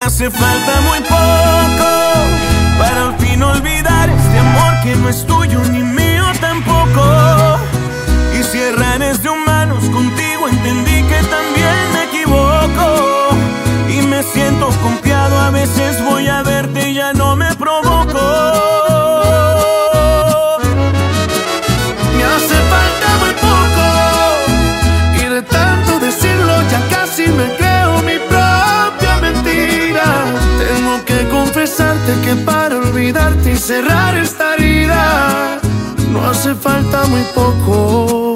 hace falta muy poco para al fin olvidar este amor que no es tuyo ni mío tampoco. Y si errares de humanos, contigo entendí que también me equivoco. Y me siento confiado, a veces voy a verte y ya no me provoco. Me hace falta muy poco y de tanto decirlo ya casi me creo mi propia mentira. Tengo que confesarte que para olvidarte y cerrar esta herida no hace falta muy poco.